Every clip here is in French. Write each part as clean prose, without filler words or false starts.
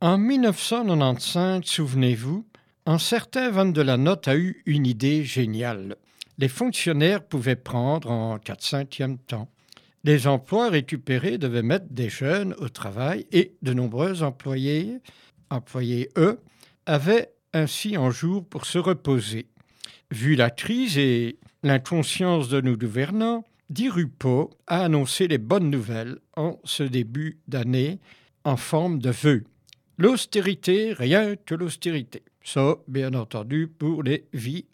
En 1995, souvenez-vous, un certain Van de la Notte a eu une idée géniale. Les fonctionnaires pouvaient prendre en 4/5e temps. Les emplois récupérés devaient mettre des jeunes au travail et de nombreux employés eux, avaient ainsi un jour pour se reposer. Vu la crise et l'inconscience de nos gouvernants, Di Rupo a annoncé les bonnes nouvelles en ce début d'année en forme de vœux. L'austérité, rien que l'austérité. Ça, bien entendu, pour les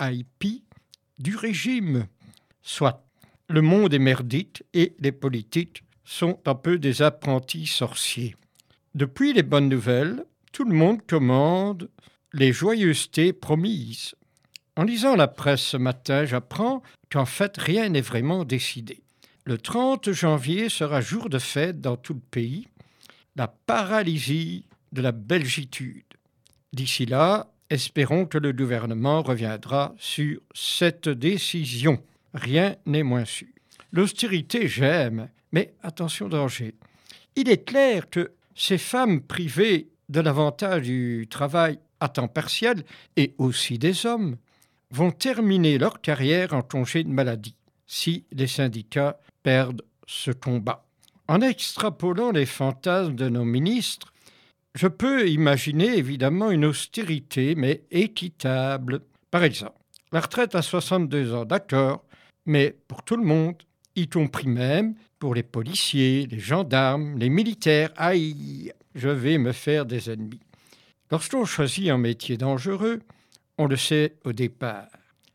VIP du régime. Soit le monde est merdique et les politiques sont un peu des apprentis sorciers. Depuis les bonnes nouvelles, tout le monde commande les joyeusetés promises. En lisant la presse ce matin, j'apprends qu'en fait, rien n'est vraiment décidé. Le 30 janvier sera jour de fête dans tout le pays, la paralysie de la belgitude. D'ici là, espérons que le gouvernement reviendra sur cette décision. Rien n'est moins sûr. L'austérité, j'aime, mais attention danger. Il est clair que ces femmes privées de l'avantage du travail à temps partiel, et aussi des hommes, vont terminer leur carrière en congé de maladie, si les syndicats perdent ce combat. En extrapolant les fantasmes de nos ministres, je peux imaginer évidemment une austérité, mais équitable. Par exemple, la retraite à 62 ans, d'accord, mais pour tout le monde, y compris même pour les policiers, les gendarmes, les militaires. Aïe, je vais me faire des ennemis. Lorsqu'on choisit un métier dangereux, on le sait au départ.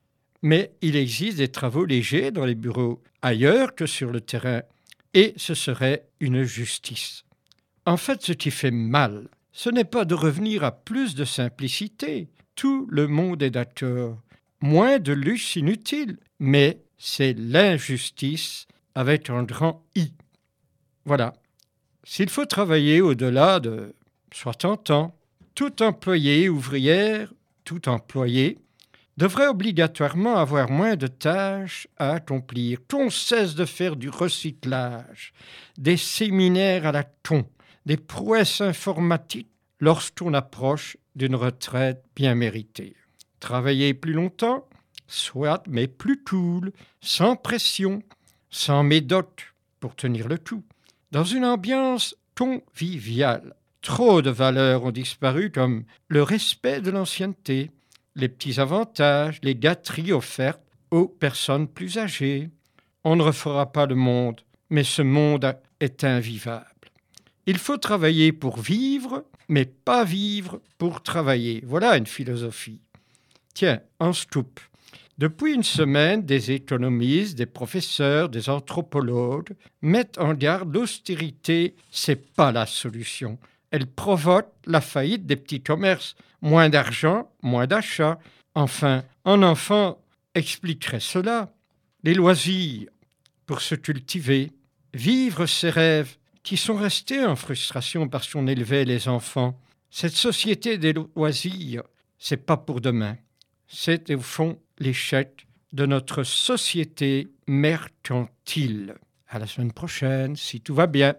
Mais il existe des travaux légers dans les bureaux ailleurs que sur le terrain, et ce serait une justice. En fait, ce qui fait mal, ce n'est pas de revenir à plus de simplicité. Tout le monde est d'accord. Moins de luxe inutile, mais c'est l'injustice avec un grand I. Voilà. S'il faut travailler au-delà de 60 ans, tout employé, ouvrière, tout employé, devrait obligatoirement avoir moins de tâches à accomplir, qu'on cesse de faire du recyclage, des séminaires à la con, des prouesses informatiques lorsqu'on approche d'une retraite bien méritée. Travailler plus longtemps, soit, mais plus cool, sans pression, sans médoc pour tenir le coup, dans une ambiance conviviale. Trop de valeurs ont disparu comme le respect de l'ancienneté, les petits avantages, les gâteries offertes aux personnes plus âgées. On ne refera pas le monde, mais ce monde est invivable. Il faut travailler pour vivre, mais pas vivre pour travailler. Voilà une philosophie. Tiens, un scoop. Depuis une semaine, des économistes, des professeurs, des anthropologues mettent en garde l'austérité, c'est pas la solution. Elle provoque la faillite des petits commerces. Moins d'argent, moins d'achats. Enfin, un enfant expliquerait cela. Les loisirs pour se cultiver, vivre ses rêves qui sont restés en frustration parce qu'on élevait les enfants. Cette société des loisirs, c'est pas pour demain. C'est au fond l'échec de notre société mercantile. À la semaine prochaine, si tout va bien.